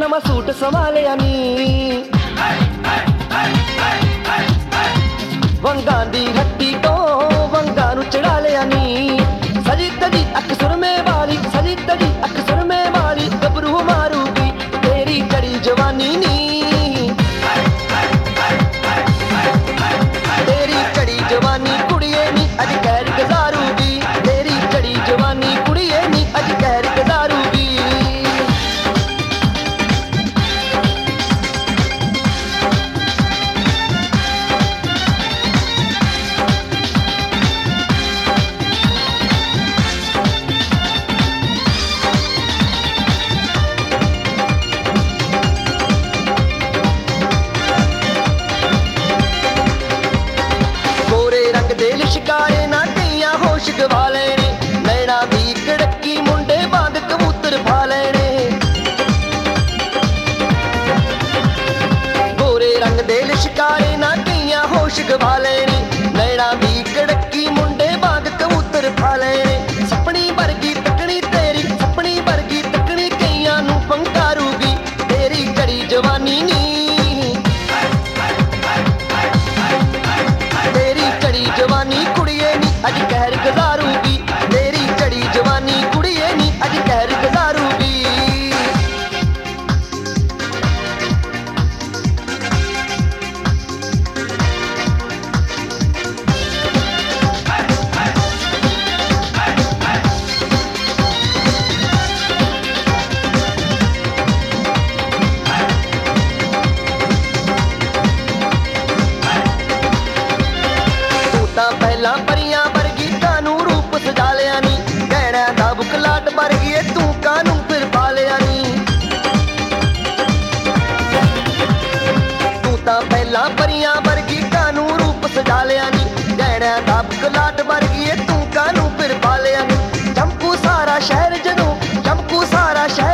ਨਵਾਂ ਸੂਟ ਸੰਭਾਲਿਆ ਨੀ ਵੰਗਾਂ ਦੀ ਹੱਟੀ ਤੋਂ ਵੰਗਾਂ ਨੂੰ ਚੜਾ ਲਿਆ ਨੀ ਸਜੀ ਤਜੀ ਅੱਖ ਸੁਰਮੇ ਵਾਲੀ ਸਜੀ ਤਜੀ ਅੱਖ ਸੁਰਮੇ ਵਾਲੀ ਗੱਭਰੂ ਮਾਰੂਗੀ ਤੇਰੀ ਚੜੀ ਜਵਾਨੀ ਨੀ ਤੇਰੀ ਚੜੀ ਜਵਾਨੀ ਕੁੜੀਏ ਨੀ ਅੱਜ ਕਹਿਰ ਗੁਜ਼ਾਰੂਗੀ ਤੇਰੀ ਚੜੀ ਜਵਾਨੀ ਕੁੜੀਏ ਨੀ ਅੱਜ ਕਹਿਰ ਗੁਜ਼ਾਰੂਗੀ ਦੇ ਲਿਸ਼ਕਾਰੇ ਨਾ ਕਈਆਂ ਹੋਸ਼ ਗਵਾ ਲੈਣੇ ਨੈਣਾ ਦੀ ਕੜਕੀ ਮੁੰਡੇ ਵਾਂਗ ਕਬੂਤਰ ਪਾ ਲੈਣੇ ਗੋਰੇ ਰੰਗ ਦੇ ਲਿਸ਼ਕਾਰੇ ਨਾ ਕਈਆਂ ਹੋਸ਼ ਗਵਾ ਲੈਣੇ ਨੈਣਾ ਦੀ ਕੜਕੀ ਮੁੰਡੇ ਵਾਂਗ ਕਬੂਤਰ ਪਾ ਲੈਣੇ ਸਪਣੀ ਵਰਗੀ ਤੱਕਣੀ ਤੇਰੀ ਸਪਣੀ ਵਰਗੀ ਤੱਕਣੀ ਕਈਆਂ ਨੂੰ ਪੰਕਾਰੂਗੀ ਤੇਰੀ ਚੜੀ ਜਵਾਨੀ ਨੀ ਜਵਾਨੀ ਕੁੜੀਏ ਨੀ ਅੱਜ ਕਹਿਰ ਗੁਜ਼ਾਰੂਗੀ ਤੇਰੀ ਚੜੀ ਜਵਾਨੀ ਕੁੜੀਏ ਨੀ ਅੱਜ ਕਹਿਰ ਗੁਜ਼ਾਰੂਗੀ ਪਹਿਲਾਂ ਪਰੀਆਂ ਵਰਗੀ ਕਾਨੂੰ ਰੂਪ ਸਜਾ ਲਿਆ ਨੀ ਗਹਿਣਿਆਂ ਦਾ ਬੁਕਲਾਟ ਵਰਗੀ ਏ ਤੂੰ ਕਾਨੂੰ ਫਿਰ ਪਾ ਲਿਆ ਨੀ ਤੂੰ ਤਾਂ ਪਹਿਲਾਂ ਪਰੀਆਂ ਵਰਗੀ ਕਾਨੂੰ ਰੂਪ ਸਜਾ ਲਿਆ ਨੀ ਗਹਿਣਿਆਂ ਦਾ ਬੁਕਲਾਟ ਵਰਗੀ ਏ ਤੂੰ ਕਾਨੂੰ ਫਿਰ ਪਾ ਲਿਆ ਨੀ ਚਮਕੂ ਸਾਰਾ ਸ਼ਹਿਰ ਜਦੋਂ ਚਮਕੂ ਸਾਰਾ ਸ਼ਹਿਰ